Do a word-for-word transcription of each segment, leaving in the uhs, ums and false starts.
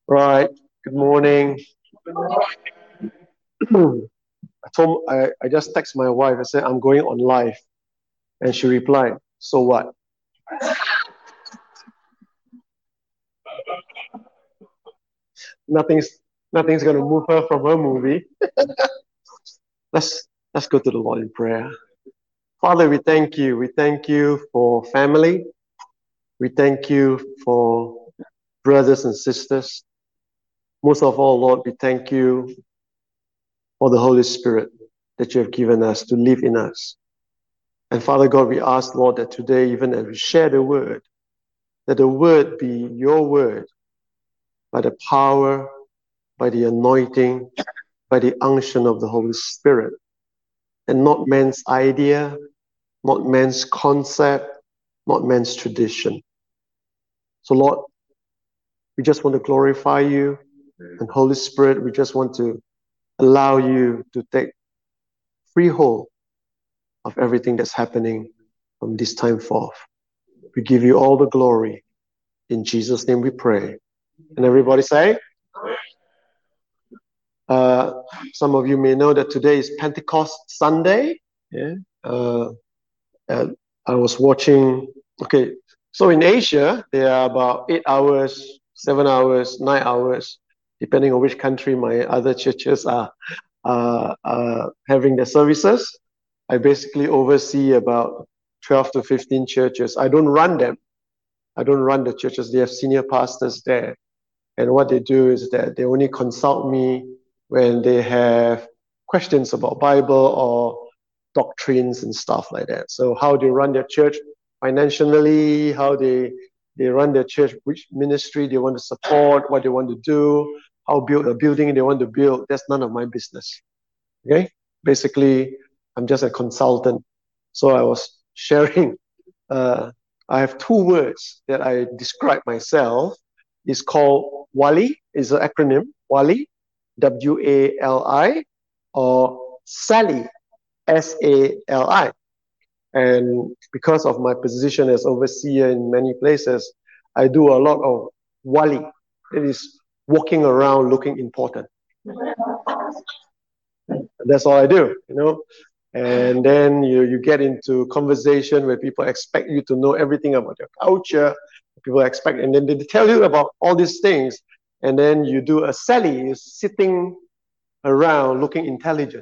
Right. Good morning. I told I, I just text my wife. I said I'm going on live, and she replied, "So what?" Nothing's nothing's gonna move her from her movie. Let's let's go to the Lord in prayer. Father, we thank you. We thank you for family. We thank you for brothers and sisters. Most of all, Lord, we thank you for the Holy Spirit that you have given us to live in us. And Father God, we ask, Lord, that today, even as we share the word, that the word be your word by the power, by the anointing, by the unction of the Holy Spirit, and not man's idea, not man's concept, not man's tradition. So, Lord, we just want to glorify you, and Holy Spirit, we just want to allow you to take free hold of everything that's happening from this time forth. We give you all the glory. In Jesus' name we pray. And everybody say, uh, some of you may know that today is Pentecost Sunday. Yeah. Uh, uh, I was watching, okay, so in Asia, there are about eight hours, seven hours, nine hours, depending on which country my other churches are uh, uh, having their services. I basically oversee about twelve to fifteen churches. I don't run them. I don't run the churches. They have senior pastors there. And what they do is that they only consult me when they have questions about Bible or doctrines and stuff like that. So how they run their church financially, how they they run their church, which ministry they want to support, what they want to do, how build a building they want to build. That's none of my business. Okay? Basically, I'm just a consultant. So I was sharing, uh, I have two words that I describe myself. It's called WALI, is an acronym, WALI, W A L I, or SALI, S A L I. And because of my position as overseer in many places, I do a lot of WALI. It is walking around looking important. That's all I do, you know. And then you, you get into conversation where people expect you to know everything about your culture. People expect, and then they tell you about all these things. And then you do a Sally, you're sitting around looking intelligent.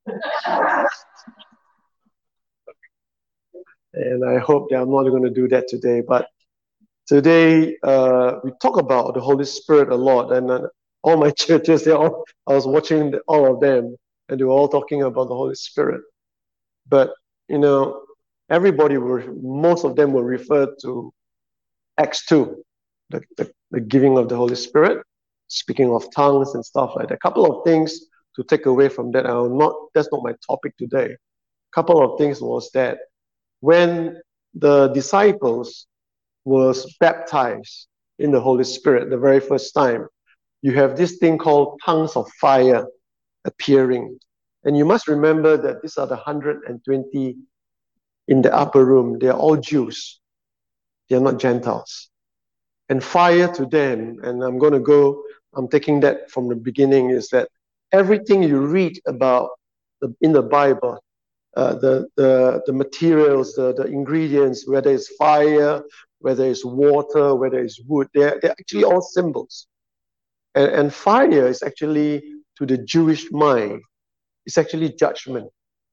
And I hope that I'm not going to do that today. But today, uh, we talk about the Holy Spirit a lot. And uh, all my churches, they all, I was watching the, all of them, and they were all talking about the Holy Spirit. But, you know, everybody were, most of them were referred to Acts two, the, the, the giving of the Holy Spirit, speaking of tongues and stuff like that. A couple of things to take away from that. I'm not, that's not my topic today. A couple of things was that when the disciples was baptized in the Holy Spirit the very first time, you have this thing called tongues of fire appearing. And you must remember that these are the one hundred twenty in the upper room. They are all Jews. They are not Gentiles. And fire to them, and I'm going to go, I'm taking that from the beginning, is that everything you read about the, in the Bible, uh, the, the, the materials, the, the ingredients, whether it's fire, whether it's water, whether it's wood, they're, they're actually all symbols. And, and fire is actually, to the Jewish mind, it's actually judgment.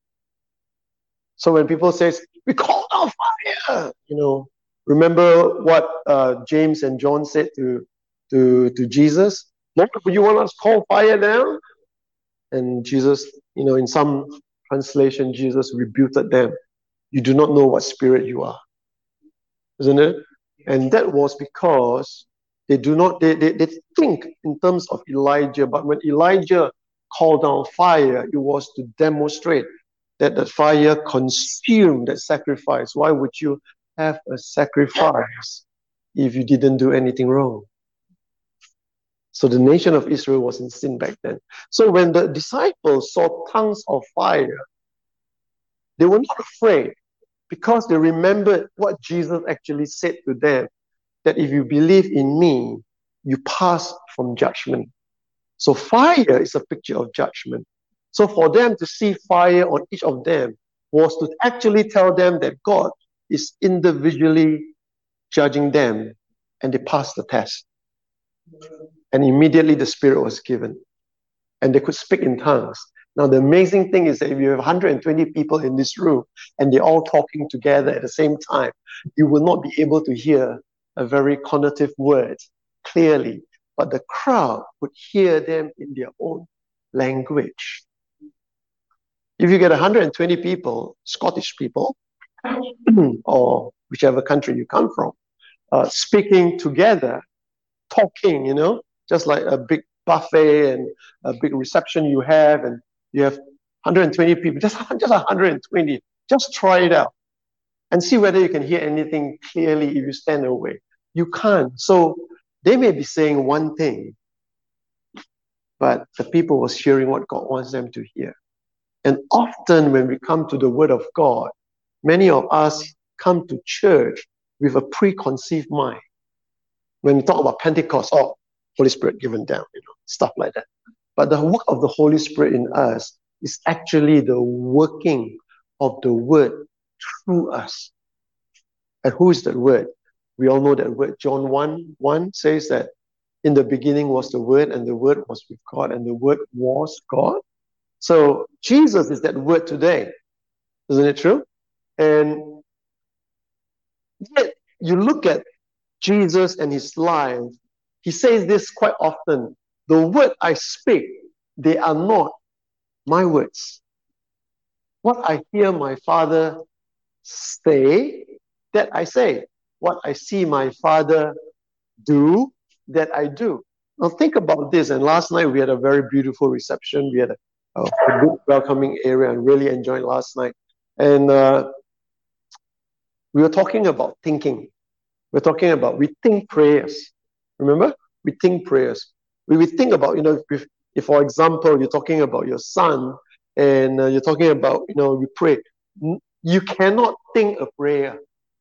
So when people say, we call out fire, you know, remember what uh, James and John said to, to, to Jesus? Lord, you want us to call fire down? And Jesus, you know, in some translation, Jesus rebuked them. You do not know what spirit you are. Isn't it? And that was because they do not, they, they, they think in terms of Elijah, but when Elijah called down fire, it was to demonstrate that the fire consumed that sacrifice. Why would you have a sacrifice if you didn't do anything wrong? So the nation of Israel was in sin back then. So when the disciples saw tongues of fire, they were not afraid because they remembered what Jesus actually said to them, that if you believe in me, you pass from judgment. So fire is a picture of judgment. So for them to see fire on each of them was to actually tell them that God is individually judging them, and they passed the test. And immediately the Spirit was given, and they could speak in tongues. Now the amazing thing is that if you have one hundred twenty people in this room and they're all talking together at the same time, you will not be able to hear a very connotative word clearly, but the crowd would hear them in their own language. If you get one hundred twenty people, Scottish people, or whichever country you come from, uh, speaking together, talking, you know, just like a big buffet and a big reception you have, and you have one hundred twenty people, just, just one hundred twenty, just try it out and see whether you can hear anything clearly if you stand away. You can't. So they may be saying one thing, but the people was hearing what God wants them to hear. And often when we come to the Word of God, many of us come to church with a preconceived mind. When we talk about Pentecost, oh, Holy Spirit given down, you know, stuff like that. But the work of the Holy Spirit in us is actually the working of the Word through us. And who is that Word? We all know that word. John one one says that in the beginning was the Word, and the Word was with God, and the Word was God. So Jesus is that Word today. Isn't it true? And yet you look at Jesus and his life, he says this quite often: the word I speak, they are not my words. What I hear my Father say, that I say. What I see my Father do, that I do. Now think about this. And last night we had a very beautiful reception. We had a, a good welcoming area and really enjoyed last night. And uh, we were talking about thinking. We're talking about, we think prayers. Remember? We think prayers. We, we think about, you know, if, if for example, you're talking about your son and uh, you're talking about, you know, you pray. You cannot think a prayer.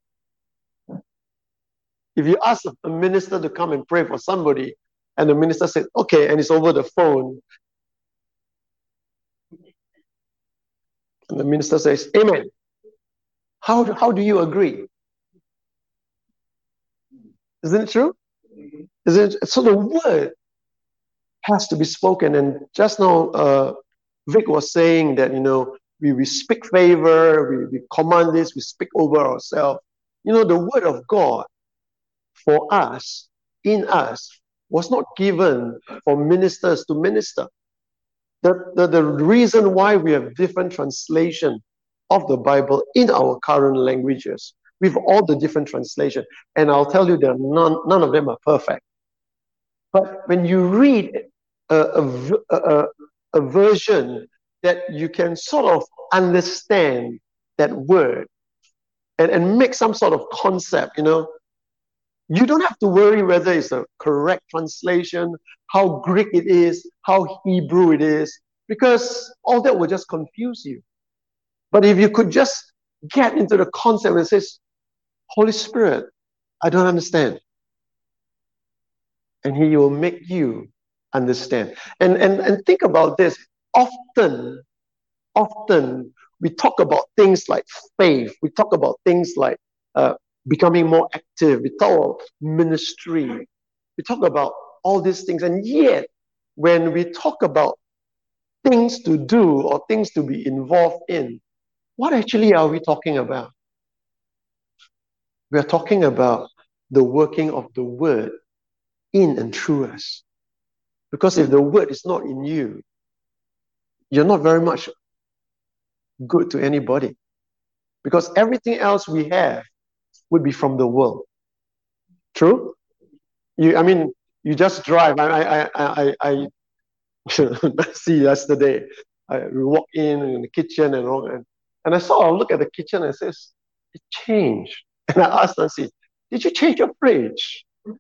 If you ask a minister to come and pray for somebody and the minister says, okay, and it's over the phone, and the minister says, amen. How do, how do you agree? Isn't it true? Isn't it? So the word has to be spoken. And just now, uh, Vic was saying that, you know, we, we speak favor, we, we command this, we speak over ourselves. You know, the word of God for us, in us, was not given for ministers to minister. The, the, the reason why we have different translation of the Bible in our current languages, with all the different translation, and I'll tell you that none, none of them are perfect. But when you read a, a, a, a version that you can sort of understand that word and, and make some sort of concept, you know, you don't have to worry whether it's a correct translation, how Greek it is, how Hebrew it is, because all that will just confuse you. But if you could just get into the concept and says, Holy Spirit, I don't understand. And he will make you understand. And, and, and think about this. Often, often we talk about things like faith. We talk about things like uh, becoming more active. We talk about ministry. We talk about all these things. And yet, when we talk about things to do or things to be involved in, what actually are we talking about? We are talking about the working of the word in and through us. Because if the word is not in you, you're not very much good to anybody. Because everything else we have would be from the world. True? You, I mean, you just drive. I, I, I, I, I see yesterday. I, we walk in in the kitchen and all, and, and I saw. I look at the kitchen and it says, it changed. And I asked Nancy, did you change your fridge?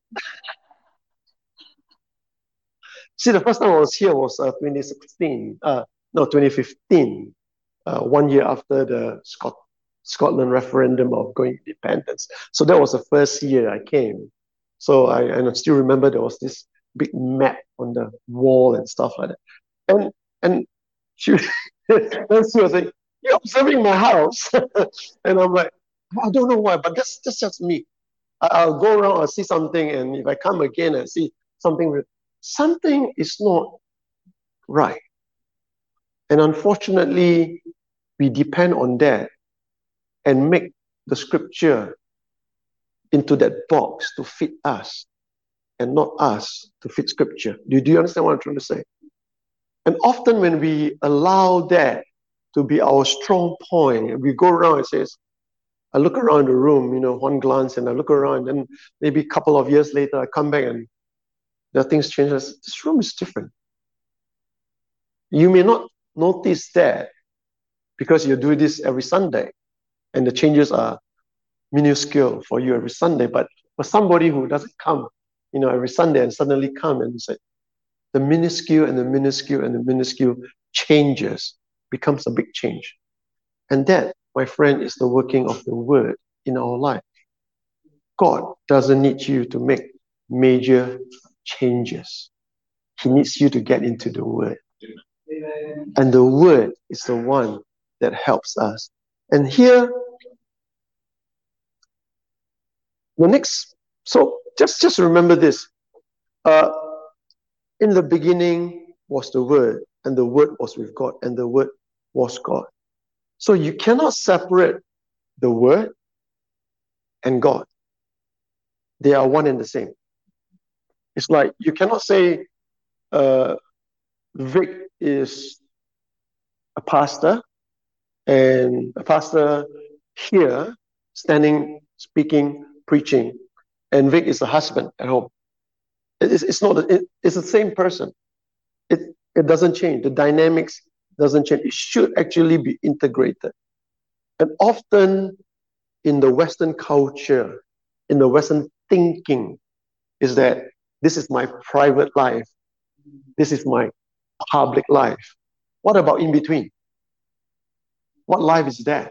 See, the first time I was here was uh, twenty sixteen. Uh, no, twenty fifteen. Uh, one year after the Scot Scotland referendum of going independence. So that was the first year I came. So I, and I still remember there was this big map on the wall and stuff like that. And and she, then she was like, "You're observing my house," and I'm like, "I don't know why, but that's that's just me. I, I'll go around, I'll see something, and if I come again and see something, something is not right." And unfortunately, we depend on that and make the scripture into that box to fit us and not us to fit scripture. Do, do you understand what I'm trying to say? And often when we allow that to be our strong point, we go around and says, I look around the room, you know, one glance, and I look around, and maybe a couple of years later, I come back and the things change. This room is different. You may not notice that because you do this every Sunday, and the changes are minuscule for you every Sunday. But for somebody who doesn't come, you know, every Sunday and suddenly come and say, the minuscule and the minuscule and the minuscule changes, becomes a big change. And that, my friend, is the working of the word in our life. God doesn't need you to make major changes. He needs you to get into the word. Amen. And the word is the one that helps us. And here, the next, so just, just remember this. Uh, in the beginning was the word, and the word was with God, and the word was God. So you cannot separate the word and God. They are one and the same. It's like you cannot say uh, Vic is a pastor, and a pastor here standing, speaking, preaching, and Vic is a husband at home. It's, it's not. It, it's the same person. It it doesn't change. The dynamics doesn't change. It should actually be integrated. And often in the Western culture, in the Western thinking, is that this is my private life. This is my public life. What about in between? What life is that?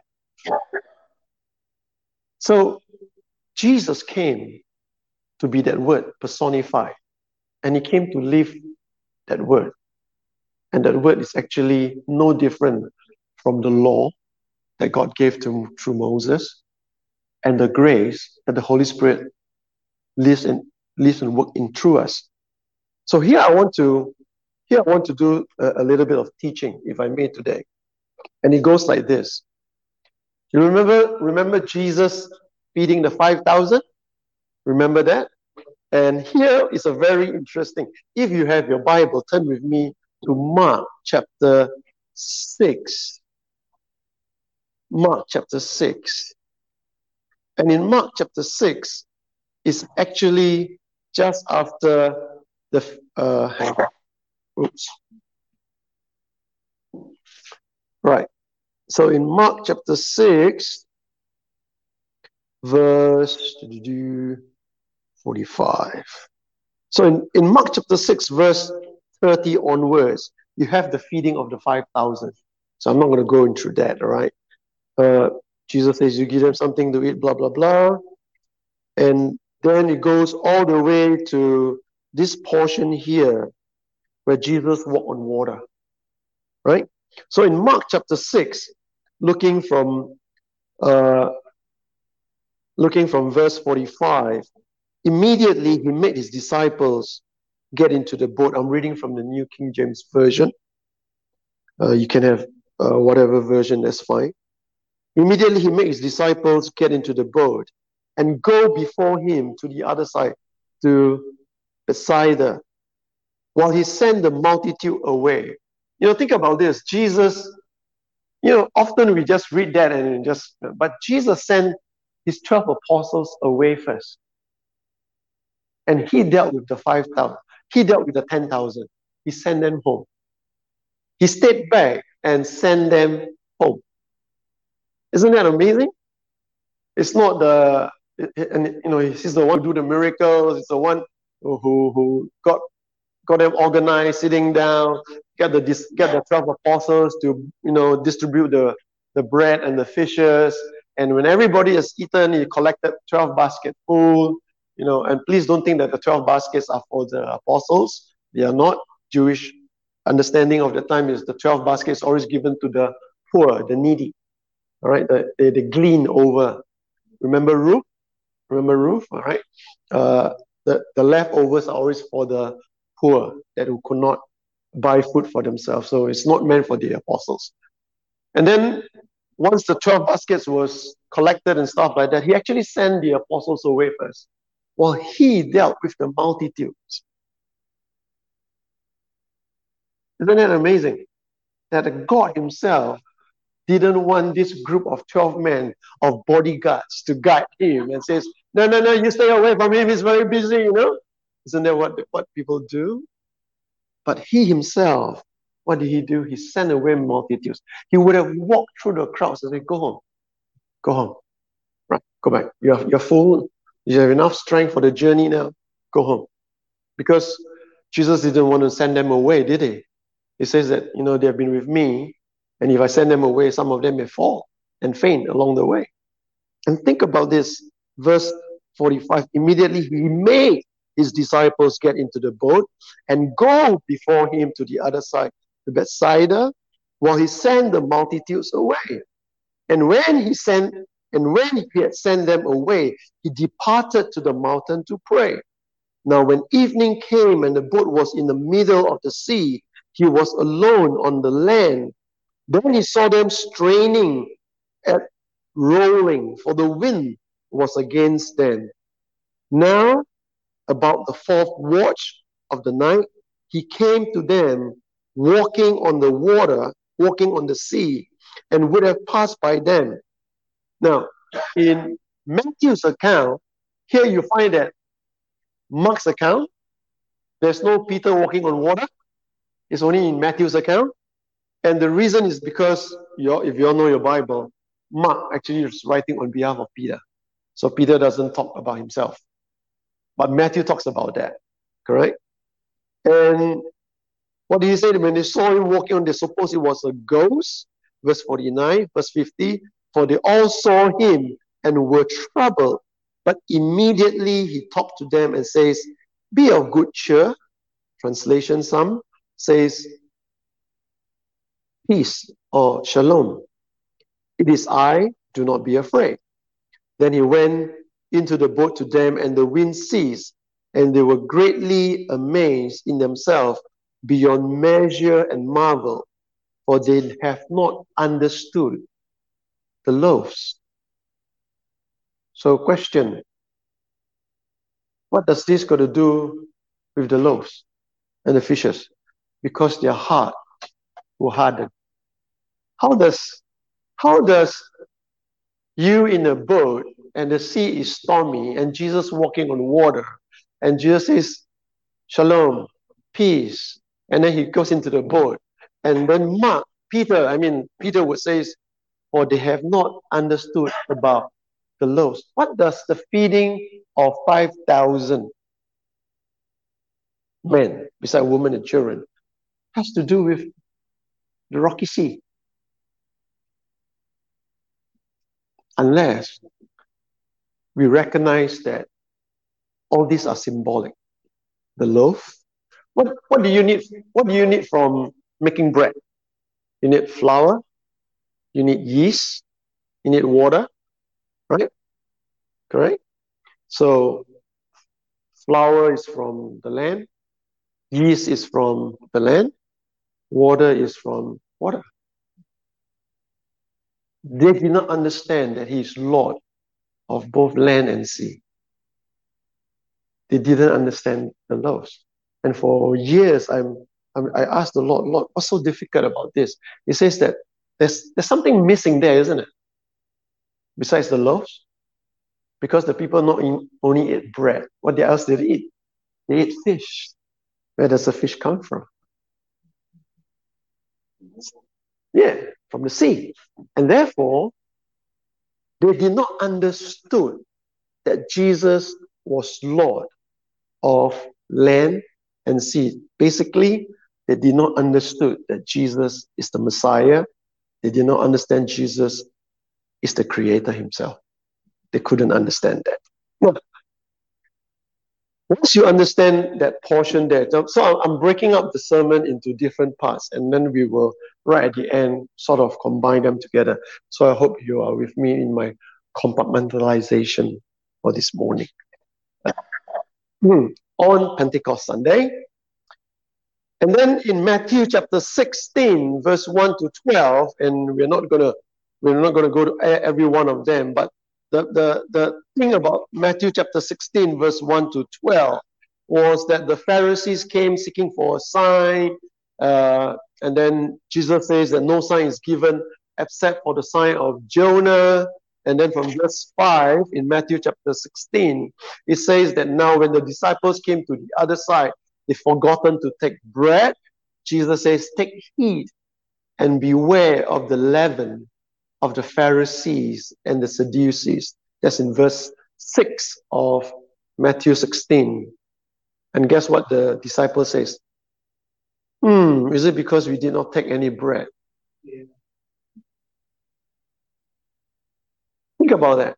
So Jesus came to be that word personified, and he came to live that word. And that word is actually no different from the law that God gave to through Moses, and the grace that the Holy Spirit lives and lives and works in through us. So here I want to here I want to do a, a little bit of teaching, if I may, today. And it goes like this. You remember remember Jesus feeding the five thousand? Remember that? And here is a very interesting. If you have your Bible, turn with me to Mark chapter six. Mark chapter six. And in Mark chapter six is actually just after the uh hang on. Oops. Right. So in Mark chapter six, verse forty-five. So in, in Mark chapter six, verse thirty onwards, you have the feeding of the five thousand. So I'm not going to go into that, all right? Uh, Jesus says, you give them something to eat, blah, blah, blah. And then it goes all the way to this portion here, where Jesus walked on water, right? So in Mark chapter six, looking from uh, looking from verse forty-five, immediately he made his disciples get into the boat. I'm reading from the New King James Version. Uh, you can have uh, whatever version, that's fine. Immediately he made his disciples get into the boat and go before him to the other side, to Bethsaida, while he sent the multitude away. You know, think about this. Jesus, you know, often we just read that and just, but Jesus sent his twelve apostles away first. And he dealt with the five thousand. He dealt with the ten thousand. He sent them home. He stayed back and sent them home. Isn't that amazing? It's not the, and you know, he's the one who do the miracles. It's the one who who got got them organized, sitting down, get the get the twelve apostles to, you know, distribute the the bread and the fishes. And when everybody has eaten, he collected twelve baskets full. You know, and please don't think that the twelve baskets are for the apostles. They are not. Jewish understanding of the time is the twelve baskets always given to the poor, the needy. All right, the, they, they glean over. Remember Ruth? Remember Ruth? All right. Uh, the, the leftovers are always for the poor that who could not buy food for themselves. So it's not meant for the apostles. And then once the twelve baskets was collected and stuff like that, he actually sent the apostles away first, while he dealt with the multitudes. Isn't that amazing? That God himself didn't want this group of twelve men of bodyguards to guide him and says, no, no, no, you stay away from him. He's very busy, you know? Isn't that what, what people do? But he himself, what did he do? He sent away multitudes. He would have walked through the crowds and said, go home. Go home. Right, go back. You're, you're full. You have enough strength for the journey now. Go home. Because Jesus didn't want to send them away, did he? He says that, you know, they have been with me, and if I send them away, some of them may fall and faint along the way. And think about this, verse forty-five. Immediately he made his disciples get into the boat and go before him to the other side, to Bethsaida, while he sent the multitudes away. And when he sent, and when he had sent them away, he departed to the mountain to pray. Now, when evening came and the boat was in the middle of the sea, he was alone on the land. Then he saw them straining at rowing, for the wind was against them. Now, about the fourth watch of the night, he came to them walking on the water, walking on the sea, and would have passed by them. Now, in Matthew's account, here you find that Mark's account, there's no Peter walking on water. It's only in Matthew's account. And the reason is because, you if you all know your Bible, Mark actually is writing on behalf of Peter. So Peter doesn't talk about himself. But Matthew talks about that, correct? And what did he say? When they saw him walking on, they supposed it was a ghost. Verse forty-nine, verse fifty, for they all saw him and were troubled. But immediately he talked to them and says, be of good cheer. Translation some says, peace or shalom. It is I, do not be afraid. Then he went into the boat to them, and the wind ceased, and they were greatly amazed in themselves beyond measure and marvel, for they have not understood the loaves. So question, what does this got to do with the loaves and the fishes? Because their heart were hardened. How does, how does you in a boat and the sea is stormy and Jesus walking on water and Jesus says, shalom, peace, and then he goes into the boat. And then Mark, Peter, I mean, Peter would say, for they have not understood about the loaves. What does the feeding of five thousand men, besides women and children, has to do with the rocky sea? Unless we recognize that all these are symbolic. The loaf. What, what do you need? What do you need from making bread? You need flour, you need yeast, you need water, right? Correct? So flour is from the land, yeast is from the land, water is from water. They did not understand that he is Lord of both land and sea. They didn't understand the loaves. And for years, I'm, I'm, I asked the Lord, Lord, what's so difficult about this? He says that there's, there's something missing there, isn't it? Besides the loaves. Because the people not in, only ate bread. What else did they eat? They ate fish. Where does the fish come from? Yeah, from the sea. And therefore, they did not understood that Jesus was Lord of land and sea. Basically, they did not understood that Jesus is the Messiah. They did not understand Jesus is the Creator himself. They couldn't understand that. Well, Once you understand that portion there, so I'm breaking up the sermon into different parts, and then we will, right at the end, sort of combine them together. So I hope you are with me in my compartmentalization for this morning. Hmm. On Pentecost Sunday, and then in Matthew chapter sixteen, verse one to twelve, and we're not gonna we're not gonna go to every one of them, but the the the thing about Matthew chapter sixteen, verse one to twelve, was that the Pharisees came seeking for a sign, uh, and then Jesus says that no sign is given except for the sign of Jonah. And then from verse five in Matthew chapter sixteen, it says that now when the disciples came to the other side, they've forgotten to take bread. Jesus says, take heed and beware of the leaven of the Pharisees and the Sadducees. That's in verse six of Matthew sixteen. And guess what the disciple says? Hmm, is it because we did not take any bread? Yeah. Think about that.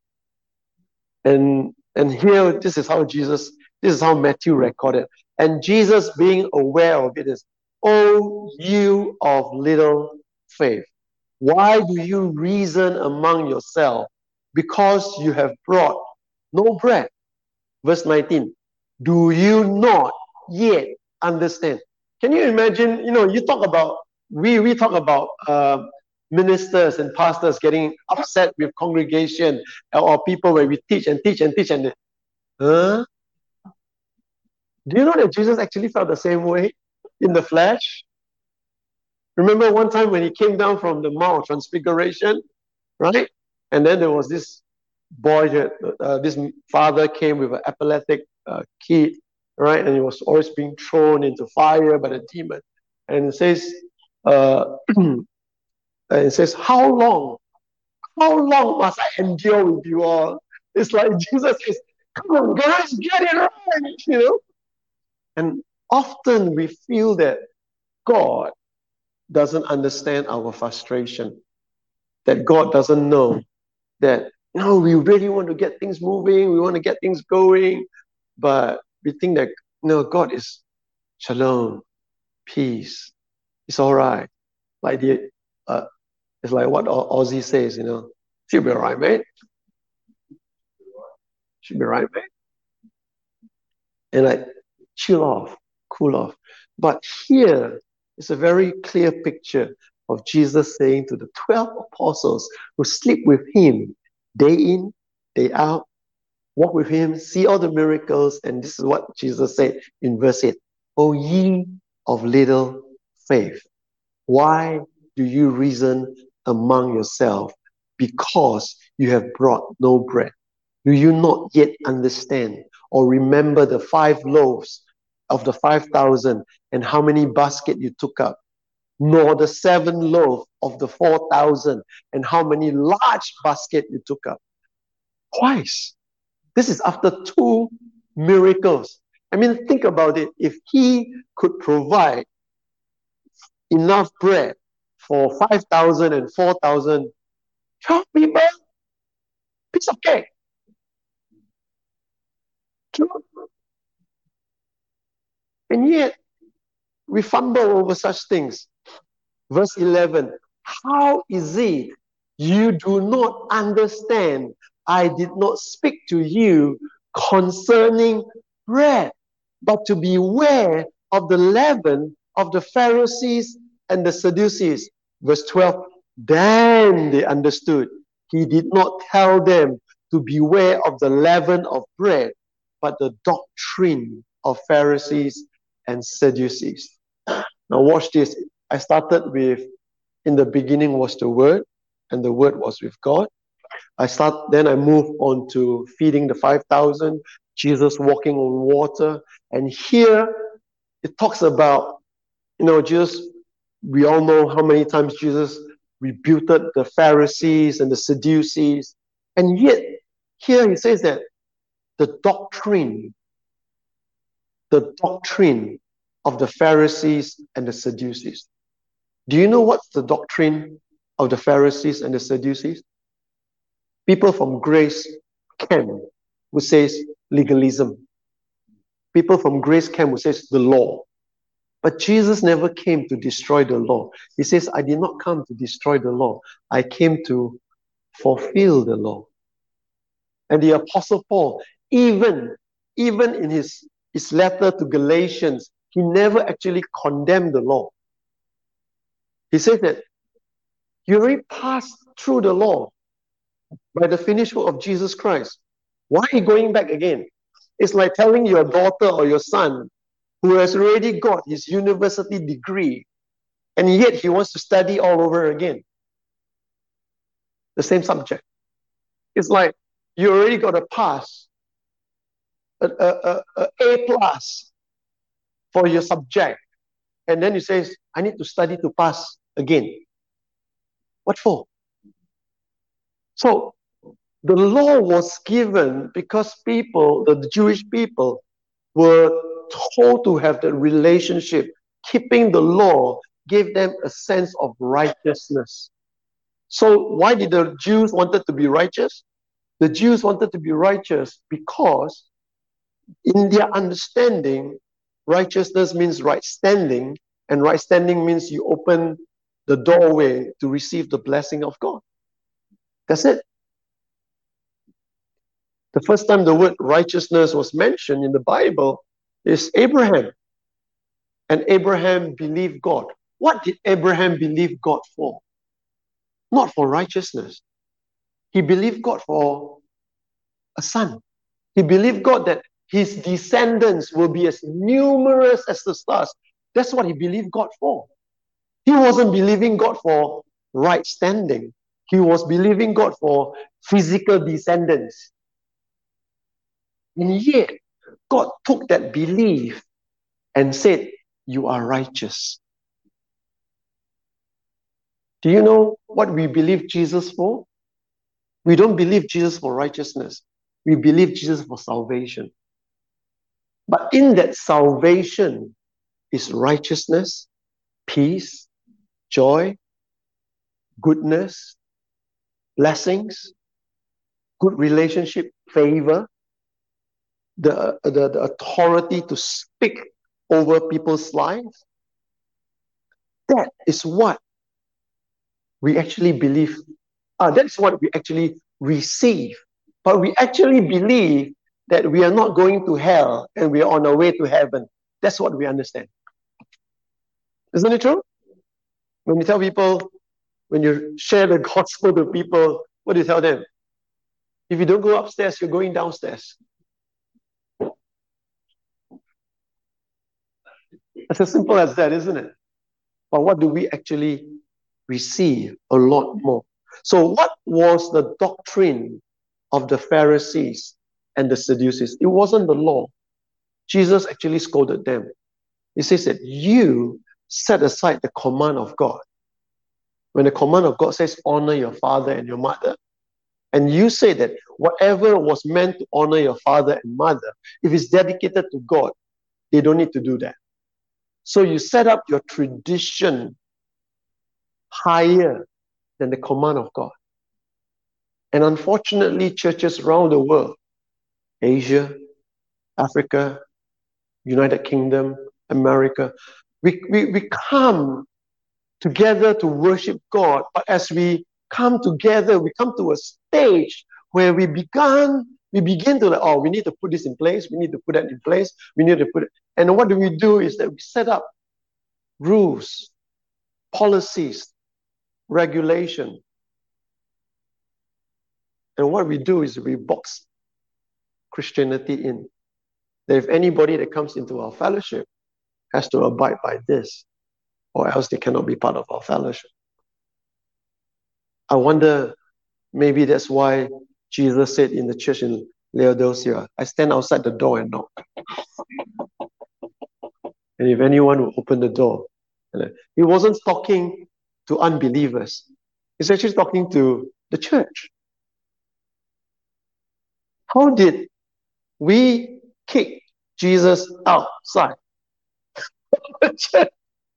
And and here, this is how Jesus, this is how Matthew recorded. And Jesus, being aware of it, is, "O you of little faith, why do you reason among yourselves, because you have brought no bread?" Verse nineteen, "Do you not yet understand?" Can you imagine, you know, you talk about, we, we talk about uh, ministers and pastors getting upset with congregation or people where we teach and teach and teach and, huh? Do you know that Jesus actually felt the same way in the flesh? Remember one time when he came down from the Mount of Transfiguration, right? And then there was this boy, uh, this father came with an epileptic uh, kid, right? And he was always being thrown into fire by the demon. And it says, uh, and it says, how long? How long must I endure with you all? It's like Jesus says, come on, guys, get it right, you know? And often we feel that God doesn't understand our frustration, that God doesn't know that, no, we really want to get things moving, we want to get things going, but we think that, no, God is shalom, peace, it's all right. Like the, uh, it's like what Ozzy says, you know, she'll be all right, mate. She'll be all right, mate. And like, chill off, cool off. But here is a very clear picture of Jesus saying to the twelve apostles who sleep with him day in, day out, walk with him, see all the miracles, and this is what Jesus said in verse eight. "O ye of little faith, why do you reason among yourselves, because you have brought no bread? Do you not yet understand or remember the five loaves of the five thousand and how many baskets you took up? Nor the seven loaves of the four thousand and how many large baskets you took up?" Twice. This is after two miracles. I mean, think about it. If he could provide enough bread for five thousand and four thousand, twelve people, piece of cake. True. And yet, we fumble over such things. Verse eleven, "How is it you do not understand? I did not speak to you concerning bread, but to beware of the leaven of the Pharisees and the Sadducees." Verse twelve, "Then they understood. He did not tell them to beware of the leaven of bread, but the doctrine of Pharisees and Sadducees." Now watch this. I started with, in the beginning was the Word, and the Word was with God. I start, then I move on to feeding the five thousand, Jesus walking on water. And here it talks about, you know, Jesus, we all know how many times Jesus rebuked the Pharisees and the Sadducees. And yet, here he says that the doctrine, the doctrine of the Pharisees and the Sadducees. Do you know what's the doctrine of the Pharisees and the Sadducees? People from Grace Camp, who says legalism. people from Grace Camp will say the law. But Jesus never came to destroy the law. He says, I did not come to destroy the law. I came to fulfill the law. And the Apostle Paul, even, even in his, his letter to Galatians, he never actually condemned the law. He said that you already passed through the law by the finished work of Jesus Christ. Why are you going back again? It's like telling your daughter or your son who has already got his university degree, and yet he wants to study all over again. The same subject. It's like you already got a pass, a, a, a, a A plus for your subject, and then you say, I need to study to pass again. What for? So the law was given because people, the Jewish people, were told to have the relationship. Keeping the law gave them a sense of righteousness. So why did the Jews wanted to be righteous? The Jews wanted to be righteous because in their understanding, righteousness means right standing, and right standing means you open the doorway to receive the blessing of God. That's it. The first time the word righteousness was mentioned in the Bible is Abraham. And Abraham believed God. What did Abraham believe God for? Not for righteousness. He believed God for a son. He believed God that his descendants will be as numerous as the stars. That's what he believed God for. He wasn't believing God for right standing. He was believing God for physical descendants. And yet, God took that belief and said, you are righteous. Do you know what we believe Jesus for? We don't believe Jesus for righteousness. We believe Jesus for salvation. But in that salvation is righteousness, peace, joy, goodness, blessings, good relationship, favor, the, the, the authority to speak over people's lives. That is what we actually believe. Ah, that's what we actually receive. But we actually believe that we are not going to hell and we are on our way to heaven. That's what we understand. Isn't it true? When you tell people, when you share the gospel to people, what do you tell them? If you don't go upstairs, you're going downstairs. It's as simple as that, isn't it? But what do we actually receive? A lot more. So what was the doctrine of the Pharisees and the Sadducees? It wasn't the law. Jesus actually scolded them. He says that you set aside the command of God. When the command of God says, honor your father and your mother, and you say that whatever was meant to honor your father and mother, if it's dedicated to God, they don't need to do that. So you set up your tradition higher than the command of God. And unfortunately, churches around the world, Asia, Africa, United Kingdom, America, we, we, we come together to worship God, but as we come together, we come to a stage where we began, we begin to like, oh, we need to put this in place, we need to put that in place, we need to put it. And what do we do is that we set up rules, policies, regulation. And what we do is we box Christianity in. That if anybody that comes into our fellowship has to abide by this, or else they cannot be part of our fellowship. I wonder, maybe that's why Jesus said in the church in Laodicea, I stand outside the door and knock. And if anyone will open the door, he wasn't talking to unbelievers. He's actually talking to the church. How did we kick Jesus outside the church?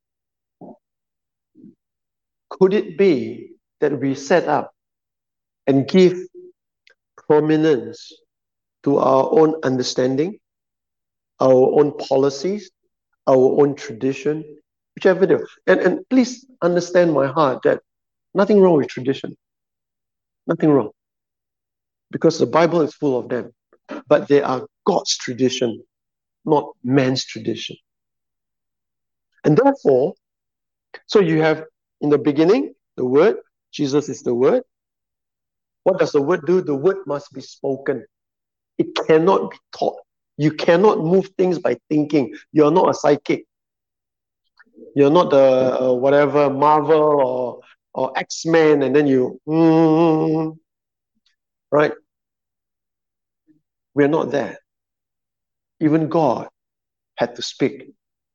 Could it be that we set up and give prominence to our own understanding, our own policies, our own tradition, whichever they are. And, and please understand my heart that nothing wrong with tradition. Nothing wrong. Because the Bible is full of them. But they are God's tradition, not man's tradition. And therefore, so you have in the beginning, the Word, Jesus is the Word. What does the Word do? The Word must be spoken. It cannot be taught. You cannot move things by thinking. You're not a psychic. You're not the uh, whatever Marvel or or X-Men, and then you mm, right. We're not there. Even God had to speak.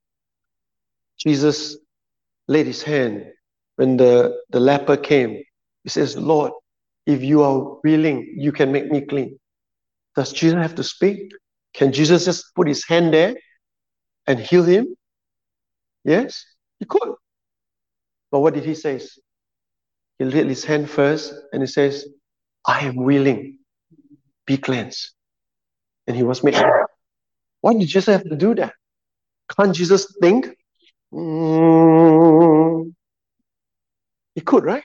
Jesus laid his hand when the, the leper came. He says, Lord, if you are willing, you can make me clean. Does Jesus have to speak? Can Jesus just put his hand there and heal him? Yes, he could. But what did he say? He laid his hand first and he says, I am willing, be cleansed. And he was made. Why did Jesus have to do that? Can't Jesus think? Mm, he could, right?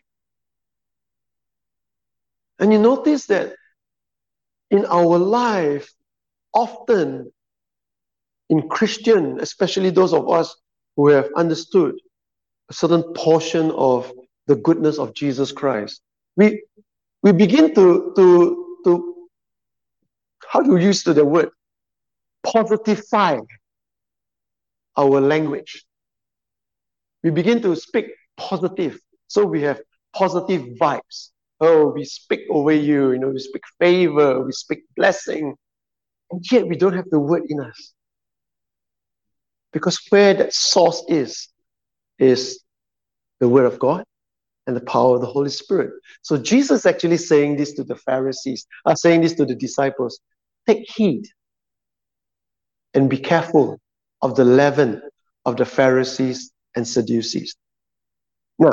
And you notice that in our life, often in Christian, especially those of us who have understood a certain portion of the goodness of Jesus Christ, we we begin to to to how do you use the word? Positify our language. We begin to speak positive. So we have positive vibes. Oh, we speak over you, you know, we speak favor, we speak blessing. And yet we don't have the word in us. Because where that source is, is the word of God and the power of the Holy Spirit. So Jesus actually saying this to the Pharisees, uh, saying this to the disciples. Take heed and be careful of the leaven of the Pharisees and Sadducees. Now,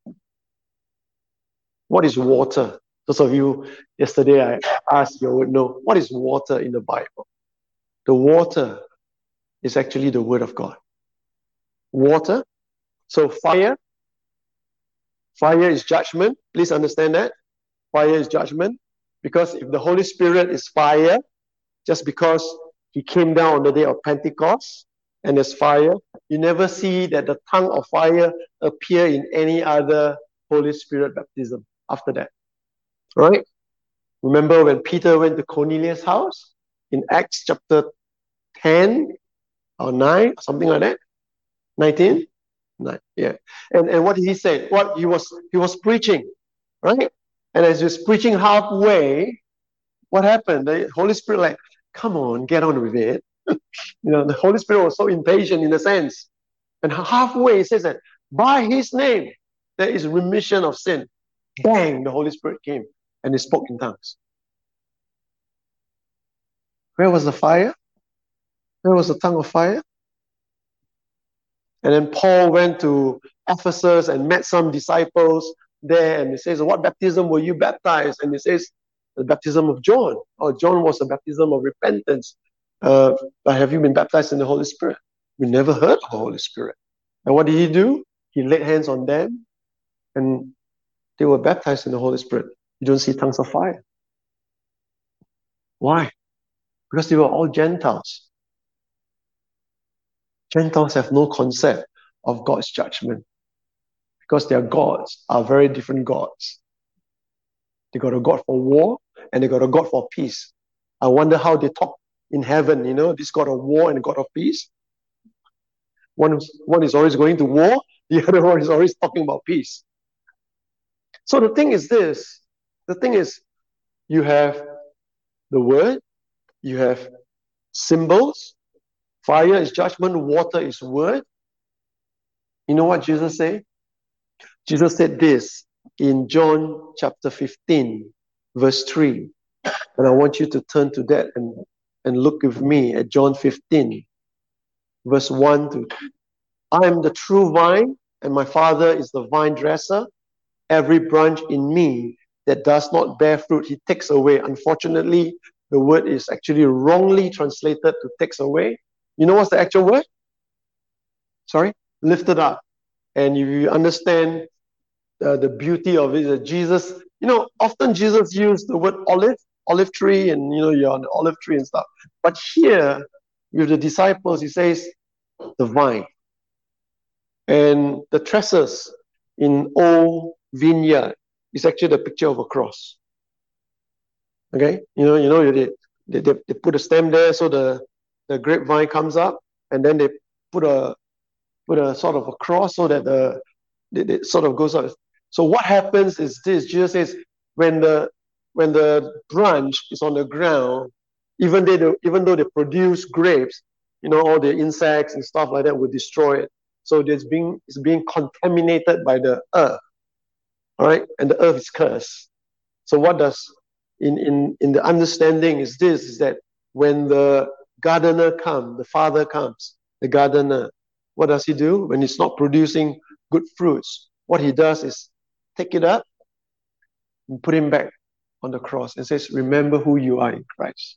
what is water? Those of you, yesterday I asked, you would know, what is water in the Bible? The water is actually the word of God. Water, so fire, fire is judgment. Please understand that. Fire is judgment. Because if the Holy Spirit is fire, just because he came down on the day of Pentecost and there's fire, you never see that the tongue of fire appear in any other Holy Spirit baptism after that. Right? Remember when Peter went to Cornelius' house in Acts chapter ten or nine, something like that? nineteen? Nine, yeah. And and what did he say? What he was he was preaching, right? And as he was preaching halfway, what happened? The Holy Spirit like, come on, get on with it. You know, the Holy Spirit was so impatient in a sense. And halfway he says that by his name there is remission of sin. Bang, the Holy Spirit came and he spoke in tongues. Where was the fire? Where was the tongue of fire? And then Paul went to Ephesus and met some disciples there, and he says, what baptism were you baptized? And he says, the baptism of John. Oh, John was a baptism of repentance. Uh, but have you been baptized in the Holy Spirit? We never heard of the Holy Spirit. And what did he do? He laid hands on them, and they were baptized in the Holy Spirit. You don't see tongues of fire. Why? Because they were all Gentiles. Gentiles have no concept of God's judgment because their gods are very different gods. They got a God for war and they got a God for peace. I wonder how they talk in heaven, you know, this God of war and God of peace. One, one is always going to war, the other one is always talking about peace. So the thing is this, the thing is, you have the word, you have symbols. Fire is judgment, water is word. You know what Jesus said? Jesus said this in John chapter fifteen, verse three. And I want you to turn to that and, and look with me at John fifteen, verse one to I am the true vine, and my Father is the vine dresser. Every branch in me that does not bear fruit, he takes away. Unfortunately, the word is actually wrongly translated to takes away. You know what's the actual word? Sorry? Lifted up. And if you understand uh, the beauty of it, that Jesus, you know, often Jesus used the word olive, olive tree, and, you know, you're on the olive tree and stuff. But here, with the disciples, he says, the vine. And the trestles in old vineyard is actually the picture of a cross. Okay? You know, you know, they, they, they put a stem there so the, the grapevine comes up, and then they put a put a sort of a cross so that the it, it sort of goes up. So what happens is this: Jesus says, when the when the branch is on the ground, even they even though they produce grapes, you know, all the insects and stuff like that will destroy it. So it's being it's being contaminated by the earth. All right, and the earth is cursed. So what does in in in the understanding is this: is that when the gardener comes, the father comes, the gardener, what does he do when he's not producing good fruits? What he does is take it up and put him back on the cross and says, remember who you are in Christ.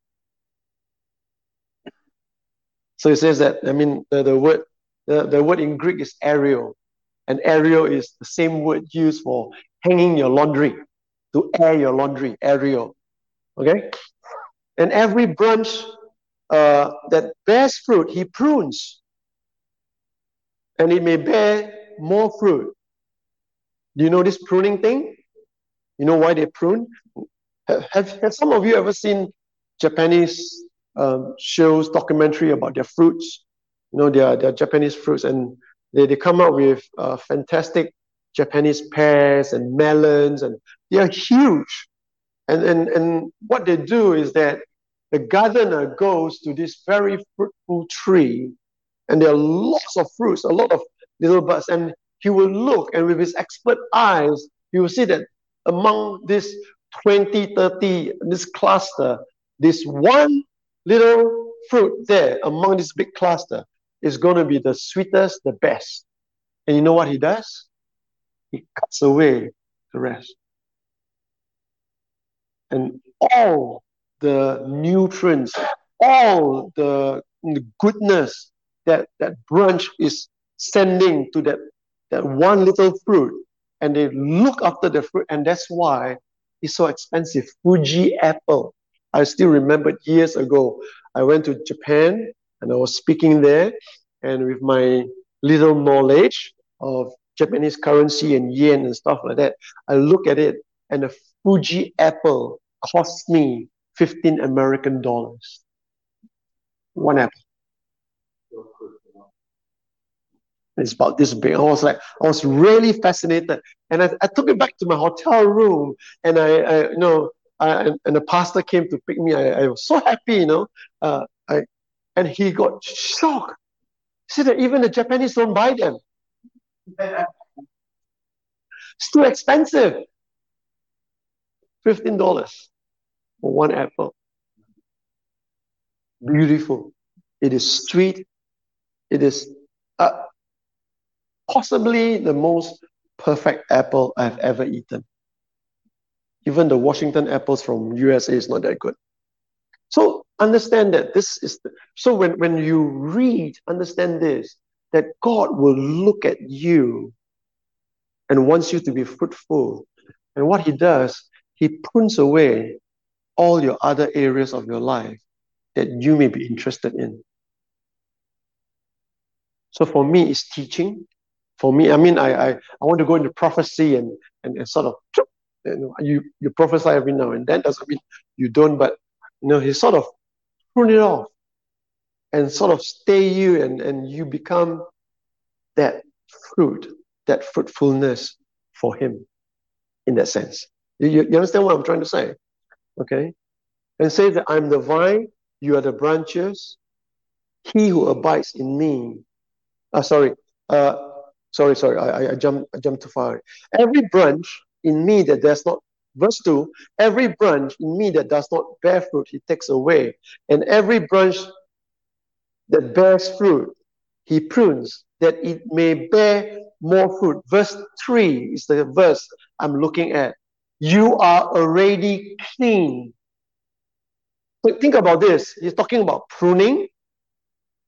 So he says that, I mean, the, the word the, the word in Greek is aerial. And aerial is the same word used for hanging your laundry, to air your laundry, aerial. Okay? And every branch uh, that bears fruit, he prunes. And it may bear more fruit. Do you know this pruning thing? You know why they prune? Have, have some of you ever seen Japanese um, shows, documentary about their fruits? You know, their, their Japanese fruits, and they, they come up with uh, fantastic Japanese pears and melons, and they are huge. And, and, and what they do is that the gardener goes to this very fruitful tree, and there are lots of fruits, a lot of little buds, and he will look, and with his expert eyes, he will see that among this twenty, thirty, this cluster, this one little fruit there among this big cluster is going to be the sweetest, the best. And you know what he does? He cuts away the rest. And all the nutrients, all the goodness that that branch is sending to that, that one little fruit, and they look after the fruit, and that's why it's so expensive. Fuji apple. I still remember years ago, I went to Japan and I was speaking there, and with my little knowledge of Japanese currency and yen and stuff like that, I look at it, and the Fuji apple cost me fifteen American dollars. One apple. It's about this big. I was like, I was really fascinated, and I, I took it back to my hotel room, and I, I you know, I, and, and the pastor came to pick me. I, I was so happy, you know. Uh, I, and he got shocked. He said that even the Japanese don't buy them. It's too expensive. Fifteen dollars for one apple. Beautiful. It is sweet. It is uh, possibly the most perfect apple I've ever eaten. Even the Washington apples from U S A is not that good. So understand that this is the, so when, when you read, understand this, that God will look at you and wants you to be fruitful. And what he does, he prunes away all your other areas of your life that you may be interested in. So for me, it's teaching. For me, I mean, I I, I want to go into prophecy and, and, and sort of, you know, you, you prophesy every now and then. Doesn't mean you don't, but, you know, he sort of prune it off and sort of stay you, and, and you become that fruit, that fruitfulness for him in that sense. You, you understand what I'm trying to say? Okay? And say that I'm the vine, you are the branches. He who abides in me. Uh, sorry, uh, sorry, sorry, I, I, jumped, I jumped too far. Every branch in me that does not, verse two, every branch in me that does not bear fruit, he takes away. And every branch that bears fruit, he prunes, that it may bear more fruit. Verse three is the verse I'm looking at. You are already clean. So think about this. He's talking about pruning.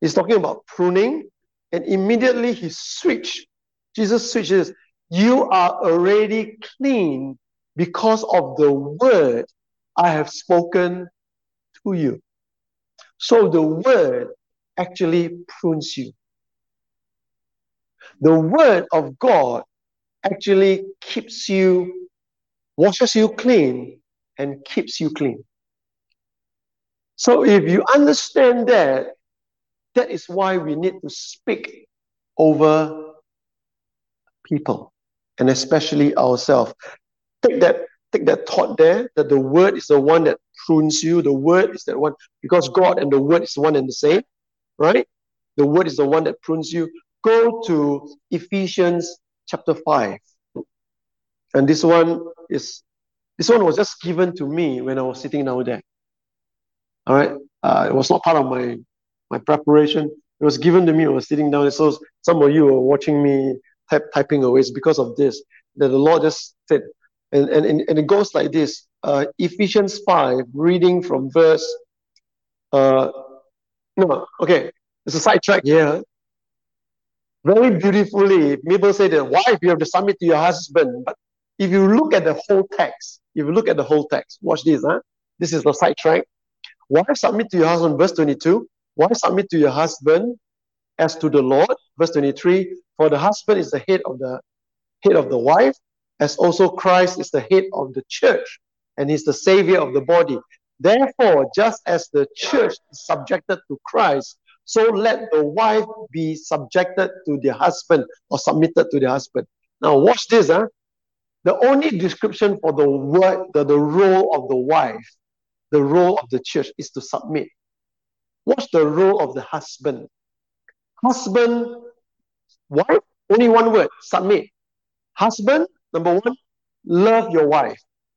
He's talking about pruning, and immediately he switched. Jesus switches. You are already clean because of the word I have spoken to you. So the word actually prunes you. The word of God actually keeps you, washes you clean, and keeps you clean. So if you understand that, that is why we need to speak over people, and especially ourselves. Take that, take that thought there, that the word is the one that prunes you. The word is that one, because God and the word is one and the same, right? The word is the one that prunes you. Go to Ephesians chapter five. And this one is, this one was just given to me when I was sitting down there. All right? Uh, it was not part of my, my preparation. It was given to me. I was sitting down. So some of you are watching me type, typing away. It's because of this that the Lord just said. And, and, and it goes like this. Uh, Ephesians five, reading from verse... Uh, no, okay. There's a sidetrack here. Very beautifully, Mabel said that wife, you have to submit to your husband. But if you look at the whole text, if you look at the whole text, watch this, huh? This is the sidetrack. Wife, submit to your husband, verse twenty-two. Wife, submit to your husband as to the Lord, verse twenty-three. For the husband is the head of the head of the wife, as also Christ is the head of the church, and he's the savior of the body. Therefore, just as the church is subjected to Christ, so let the wife be subjected to the husband, or submitted to the husband. Now watch this. Huh? The only description for the word, the, the role of the wife, the role of the church is to submit. What's the role of the husband? Husband, wife, only one word, submit. Husband, number one, love your wife.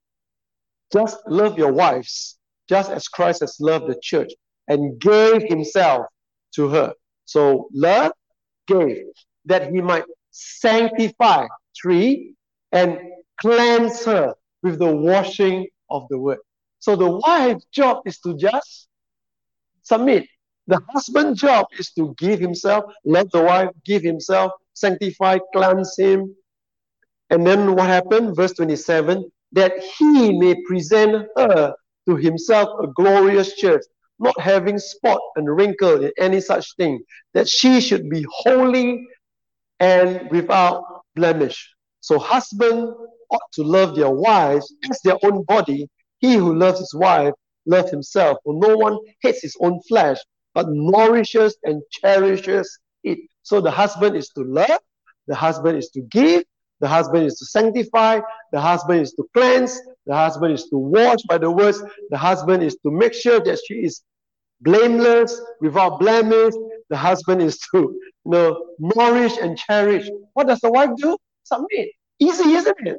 Just love your wives, just as Christ has loved the church and gave himself to her. So love, gave, that he might sanctify, three, and cleanse her with the washing of the word. So the wife's job is to just submit. The husband's job is to give himself, love the wife, give himself, sanctify, cleanse him. And then what happened? Verse twenty-seven, that he may present her to himself a glorious church, not having spot and wrinkle in any such thing, that she should be holy and without blemish. So husbands ought to love their wives as their own body. He who loves his wife loves himself. For no one hates his own flesh, but nourishes and cherishes it. So the husband is to love, the husband is to give, the husband is to sanctify, the husband is to cleanse, the husband is to wash by the words, the husband is to make sure that she is blameless, without blemish. The husband is to, you know, nourish and cherish. What does the wife do? Submit. Easy, isn't it?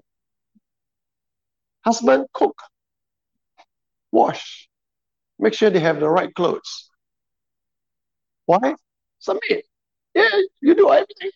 Husband, cook, wash, make sure they have the right clothes. Wife, submit. Yeah, you do everything.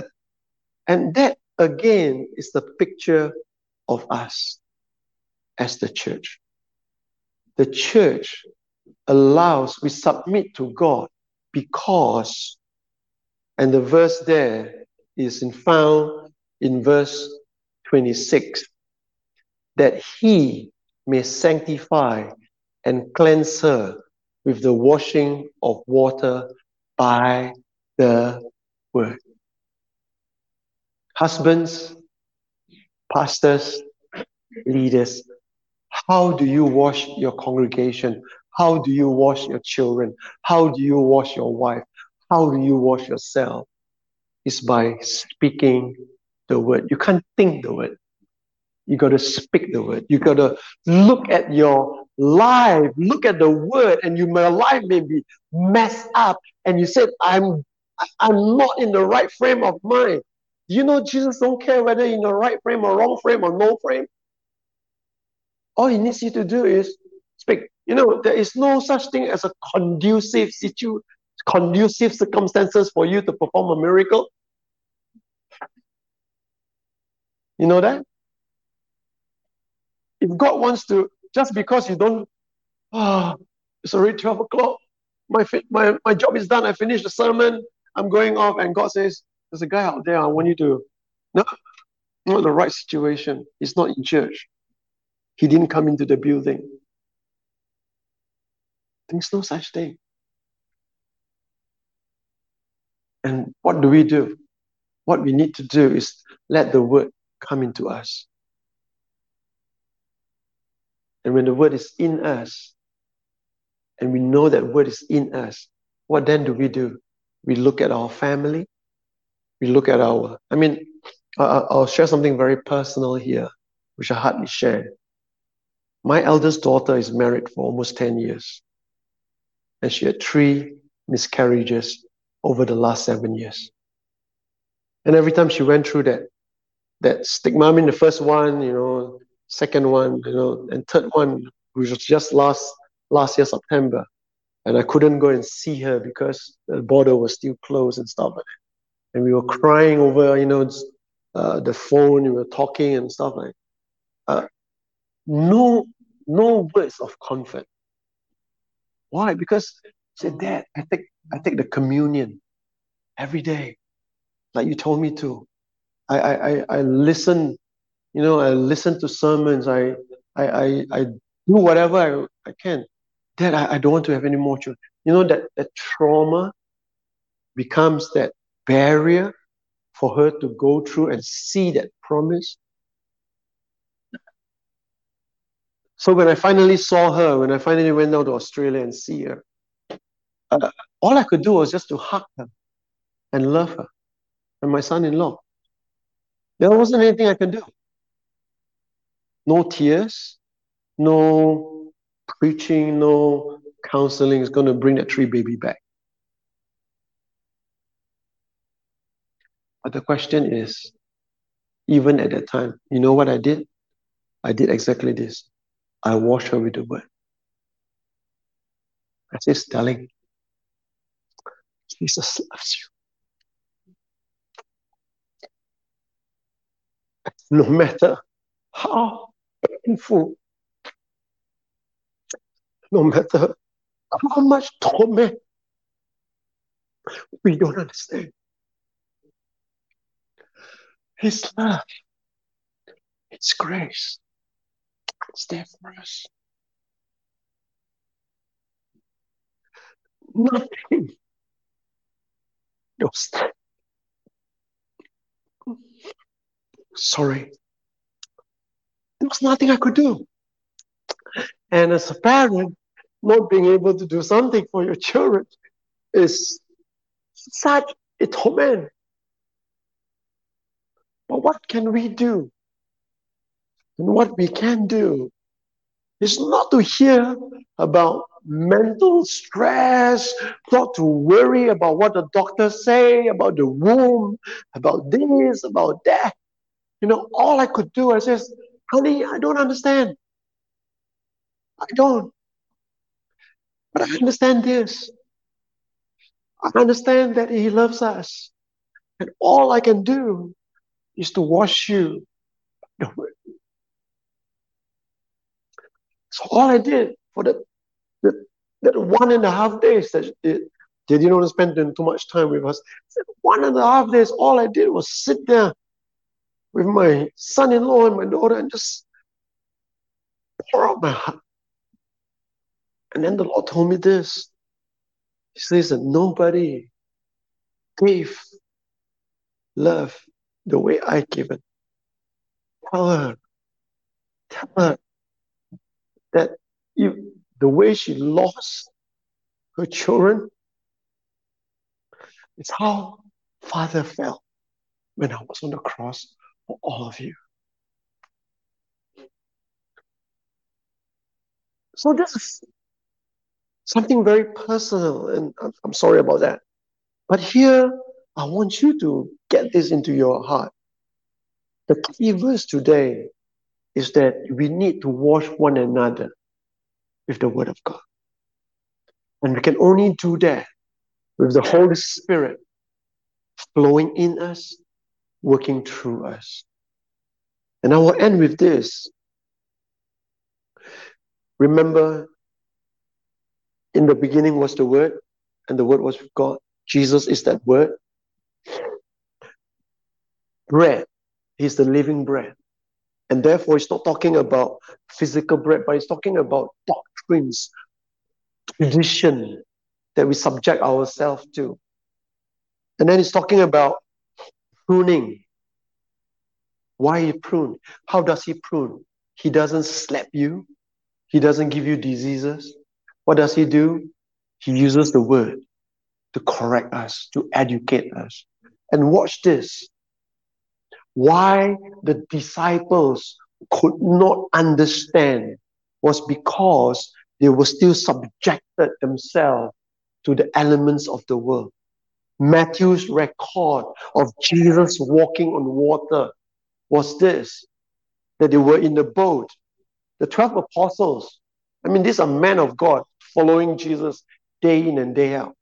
And that again is the picture of us as the church. The church allows, we submit to God because, and the verse there is in found in verse twenty-six, that he may sanctify and cleanse her with the washing of water by the word. Husbands, pastors, leaders, how do you wash your congregation? How do you wash your children? How do you wash your wife? How do you wash yourself? It's by speaking the word. You can't think the word. You got to speak the word. You got to look at your life, look at the word, and you, my life may be messed up. And you said, I'm, I'm not in the right frame of mind. Do you know Jesus don't care whether you're in the right frame or wrong frame or no frame? All he needs you to do is speak. You know, there is no such thing as a conducive situ, conducive circumstances for you to perform a miracle. You know that? If God wants to, just because you don't, ah, oh, it's already twelve o'clock, my, my, my job is done. I finished the sermon. I'm going off. And God says, there's a guy out there. I want you to, no, not the right situation. He's not in church. He didn't come into the building. There's no such thing. And what do we do? What we need to do is let the word come into us. And when the word is in us, and we know that word is in us, what then do we do? We look at our family. We look at our, I mean, I'll share something very personal here, which I hardly share. My eldest daughter is married for almost ten years. And she had three miscarriages over the last seven years. And every time she went through that, that stigma, I mean, the first one, you know, second one, you know, and third one, which was just last last year, September. And I couldn't go and see her because the border was still closed and stuff like that. And we were crying over, you know, uh, the phone, we were talking and stuff like that. Uh, no, no words of comfort. Why? Because she said, Dad, I take, I take the communion every day, like you told me to. I, I, I, I listen, you know, I listen to sermons. I, I, I, I do whatever I, I can. Dad, I, I don't want to have any more children. You know, that, that trauma becomes that barrier for her to go through and see that promise. So when I finally saw her, when I finally went down to Australia and see her, uh, all I could do was just to hug her and love her and my son-in-law. There wasn't anything I could do. No tears, no preaching, no counseling is going to bring that tree baby back. But the question is, even at that time, you know what I did? I did exactly this. I washed her with the word. I said, darling, Jesus loves you. No matter how painful, no matter how much torment, we don't understand. His love, His grace, it's there for us. Nothing else. Sorry. There was nothing I could do. And as a parent, not being able to do something for your children is such a torment. But what can we do? And what we can do is not to hear about mental stress, not to worry about what the doctors say, about the womb, about this, about that. You know, all I could do, I says, honey, I don't understand. I don't. But I understand this. I understand that He loves us. And all I can do is to wash you. So all I did for the, the, that one and a half days that they, they didn't want to spend too much time with us. One and a half days, all I did was sit there with my son-in-law and my daughter and just pour out my heart. And then the Lord told me this. He says that nobody gave love the way I give it. Tell her, tell her that you, the way she lost her children is how Father felt when I was on the cross for all of you. So this is something very personal, and I'm, I'm sorry about that. But here, I want you to get this into your heart. The key verse today is that we need to wash one another with the Word of God. And we can only do that with the Holy Spirit flowing in us, working through us. And I will end with this. Remember, in the beginning was the Word, and the Word was with God. Jesus is that Word. Bread. He's the living bread. And therefore, he's not talking about physical bread, but he's talking about doctrines, tradition that we subject ourselves to. And then he's talking about pruning. Why he prune? How does he prune? He doesn't slap you. He doesn't give you diseases. What does he do? He uses the word to correct us, to educate us. And watch this. Why the disciples could not understand was because they were still subjected themselves to the elements of the world. Matthew's record of Jesus walking on water was this, that they were in the boat. The twelve apostles, I mean, these are men of God following Jesus day in and day out.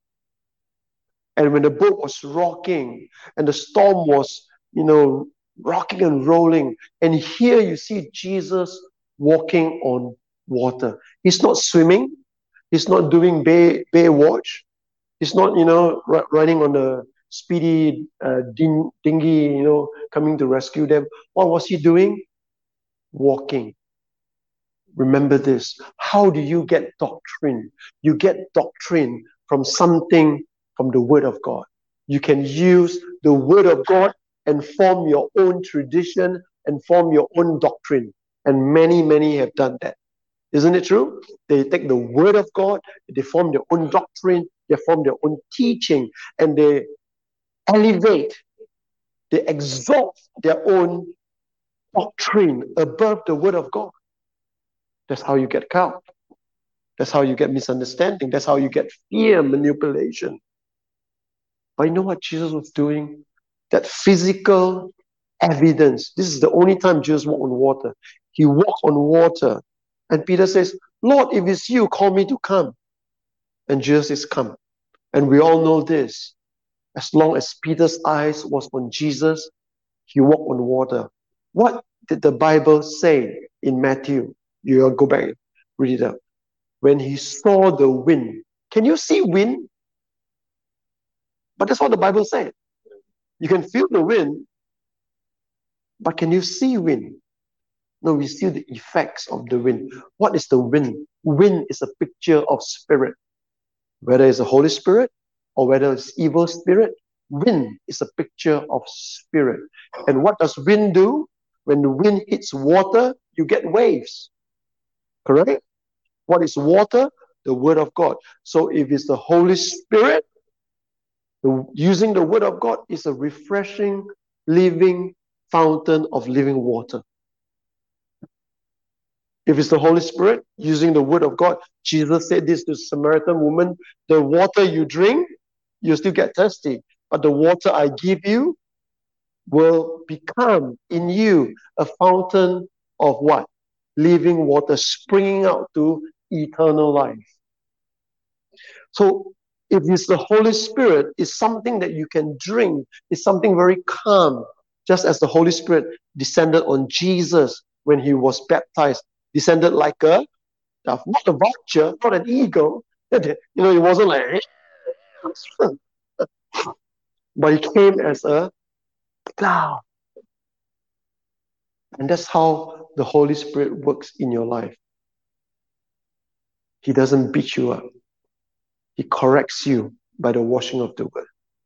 And when the boat was rocking and the storm was, you know, rocking and rolling, and here you see Jesus walking on water. He's not swimming. He's not doing bay, bay watch. He's not, you know, r- running on a speedy uh, ding, dinghy, you know, coming to rescue them. What was he doing? Walking. Remember this. How do you get doctrine? You get doctrine from something from the Word of God. You can use the Word of God and form your own tradition and form your own doctrine. And many, many have done that. Isn't it true? They take the Word of God, they form their own doctrine, they form their own teaching, and they elevate, they exalt their own doctrine above the Word of God. That's how you get caught. That's how you get misunderstanding. That's how you get fear, manipulation. But you know what Jesus was doing? That physical evidence. This is the only time Jesus walked on water. He walked on water. And Peter says, Lord, if it's you, call me to come. And Jesus says, come. And we all know this. As long as Peter's eyes was on Jesus, he walked on water. What did the Bible say in Matthew? You go back, read it up. When he saw the wind. Can you see wind? But that's what the Bible said. You can feel the wind, but can you see wind? No, we see the effects of the wind. What is the wind? Wind is a picture of spirit. Whether it's the Holy Spirit or whether it's evil spirit, wind is a picture of spirit. And what does wind do? When the wind hits water, you get waves. Correct? What is water? The Word of God. So if it's the Holy Spirit, the, using the Word of God is a refreshing, living fountain of living water. If it's the Holy Spirit, using the Word of God, Jesus said this to the Samaritan woman, the water you drink, you still get thirsty. But the water I give you will become in you a fountain of what? Living water springing out to eternal life. So if it's the Holy Spirit, it's something that you can drink. It's something very calm. Just as the Holy Spirit descended on Jesus when he was baptized. Descended like a, not a vulture, not an eagle. You know, it wasn't like, but it came as a cloud. And that's how the Holy Spirit works in your life. He doesn't beat you up. He corrects you by the washing of the word.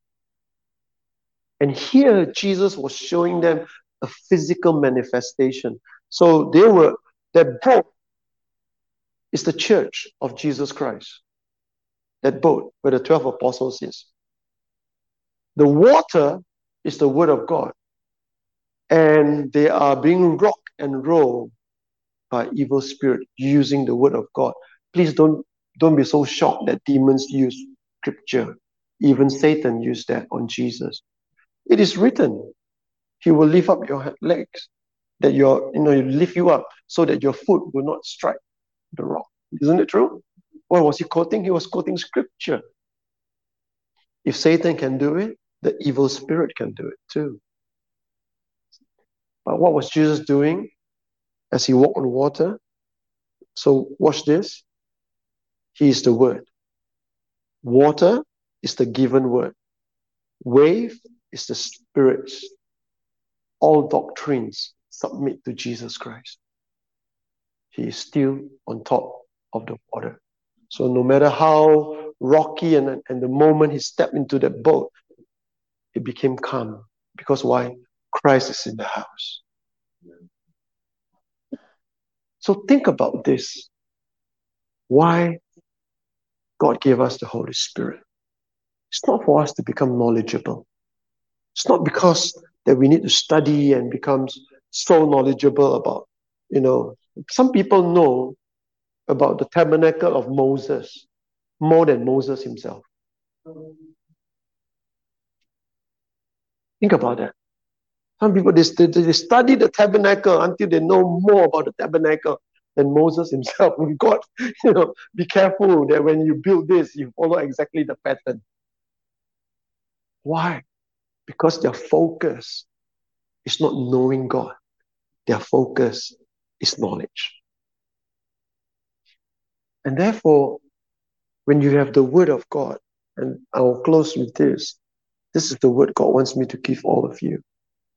And here, Jesus was showing them a physical manifestation. So they were, that boat is the church of Jesus Christ. That boat where the twelve apostles is. The water is the word of God. And they are being rocked and rolled by evil spirit using the word of God. Please don't, don't be so shocked that demons use scripture. Even Satan used that on Jesus. It is written, he will lift up your legs, that your, you know, you lift you up so that your foot will not strike the rock. Isn't it true? What was he quoting? He was quoting scripture. If Satan can do it, the evil spirit can do it too. But what was Jesus doing as he walked on water? So watch this. He is the word. Water is the given word. Wave is the Spirit's. All doctrines submit to Jesus Christ. He is still on top of the water. So no matter how rocky and, and the moment he stepped into that boat, it became calm. Because why? Christ is in the house. So think about this. Why God gave us the Holy Spirit? It's not for us to become knowledgeable. It's not because that we need to study and become so knowledgeable about, you know, some people know about the tabernacle of Moses more than Moses himself. Think about that. Some people, they, they study the tabernacle until they know more about the tabernacle than Moses himself. God, you know, be careful that when you build this, you follow exactly the pattern. Why? Because their focus is not knowing God. Their focus is knowledge. And therefore, when you have the word of God, and I'll close with this, this is the word God wants me to give all of you.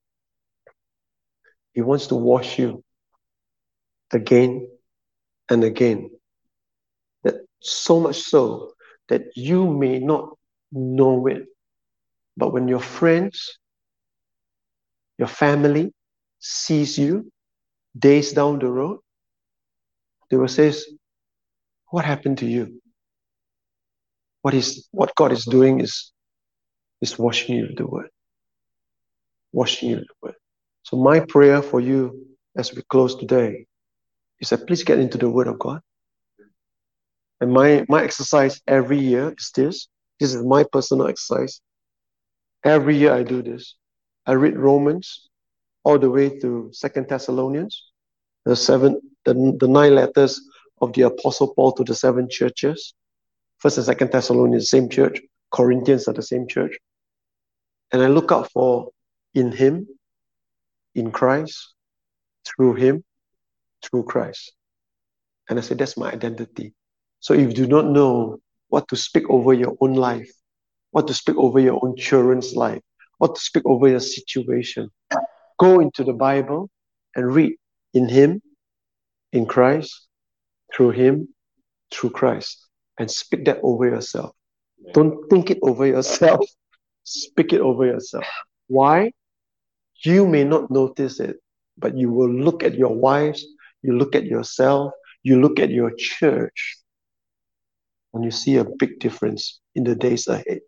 He wants to wash you again and again. That so much so that you may not know it. But when your friends, your family sees you days down the road, they will say, what happened to you? What is what God is doing is, is washing you with the word. Washing you with the word. So my prayer for you as we close today is that please get into the word of God. And my, my exercise every year is this. This is my personal exercise. Every year I do this. I read Romans all the way to Second Thessalonians, the seven, the, the nine letters of the Apostle Paul to the seven churches. First and Second Thessalonians, same church. Corinthians are the same church. And I look out for in him, in Christ, through him, through Christ. And I say, that's my identity. So if you do not know what to speak over your own life, what to speak over your own children's life, what to speak over your situation, go into the Bible and read in him, in Christ, through him, through Christ, and speak that over yourself. Don't think it over yourself. Speak it over yourself. Why? You may not notice it, but you will look at your wives, you look at yourself, you look at your church, and you see a big difference in the days ahead.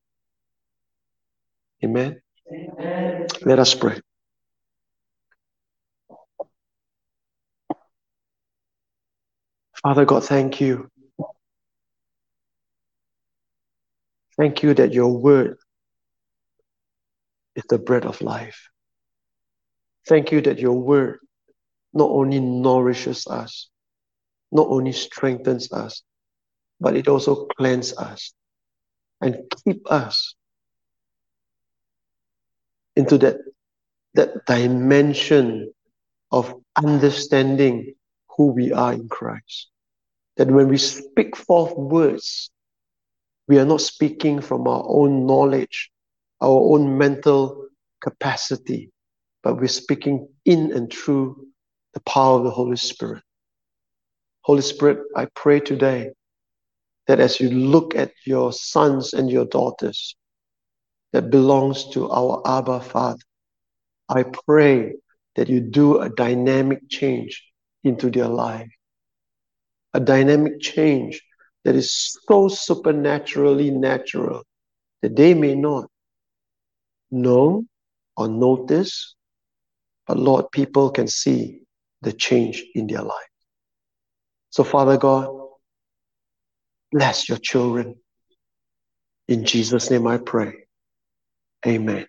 Amen? Amen. Let us pray. Father God, thank you. Thank you that your word is the bread of life. Thank you that your word not only nourishes us, not only strengthens us, but it also cleanses us and keep us into that, that dimension of understanding who we are in Christ. That when we speak forth words, we are not speaking from our own knowledge, our own mental capacity, but we're speaking in and through the power of the Holy Spirit. Holy Spirit, I pray today that as you look at your sons and your daughters that belongs to our Abba Father, I pray that you do a dynamic change into their life. A dynamic change that is so supernaturally natural that they may not know or notice, but Lord, people can see the change in their life. So Father God, bless your children. In Jesus' name I pray. Amen.